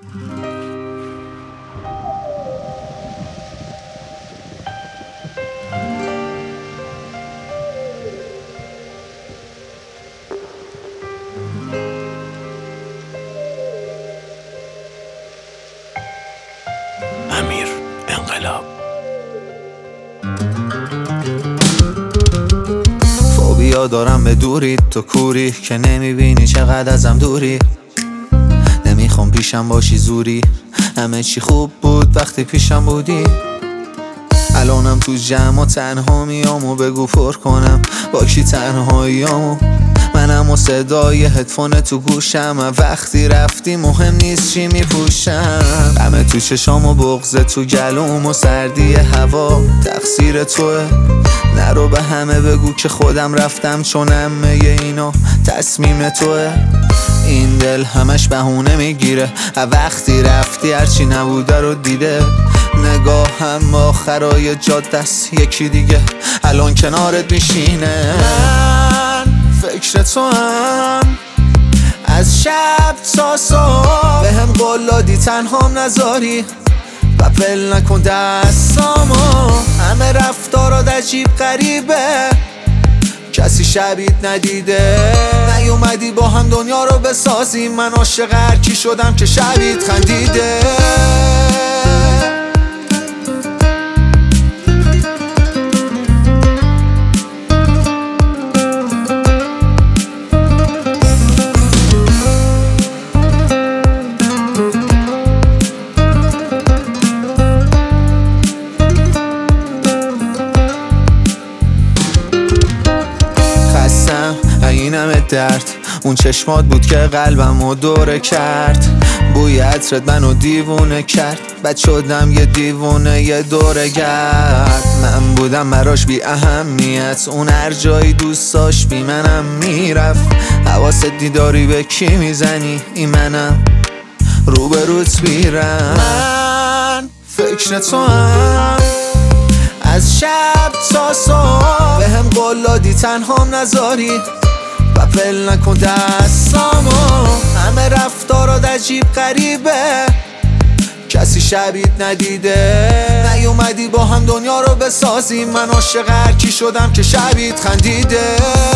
امیر انقلاب. فوبیا دارم به دوری، تو کوری که نمیبینی چقدر ازم دوری. نمیخوام پیشم باشی زوری، همه چی خوب بود وقتی پیشم بودی. الانم تو جمع و تنها میامو بگو پر کنم با کی تنهاییامو. منم و صدای هدفون تو گوشم و وقتی رفتی مهم نیست چی میپوشم. غم تو چشام و بغض تو گلوم و سردی هوا تقصیر توه. نرو به همه بگو که خودم رفتم چون همه اینا تصمیم توه. این دل همش بهونه میگیره و وقتی رفتی هرچی نبوده رو دیده. نگاهم آخرای جاده است یکی دیگه الان کنارت میشینه. من فکر تو هم از شب تا صبح بهم قول دادی تنهام نذاری و ول نکن دستامو. همه رفتارات عجیب غریبه کسی شبیت ندیده. نیومدی با هم دنیا رو بسازیم، من عاشق هر کی شدم که شبیت خندیده. این همه درد اون چشمات بود که قلبمو دوره کرد. بوی عطرت منو دیوونه کرد، بد شدم یه دیوونه یه دوره گرد. من بودم براش بی اهمیت، اون هر جایی دوست داشت بی منم میرفت. حواست دیداری به کی میزنی، این منم روبروت میرم. من فکر تو هم از شب تا صبح بهم قول دادی تنهام نذاری و ول نکن دستامو. همه رفتارات عجیب غریبه کسی شبیت ندیده. نیومدی با هم دنیا رو بسازیم، من عاشق هر کی شدم که شبیت خندیده.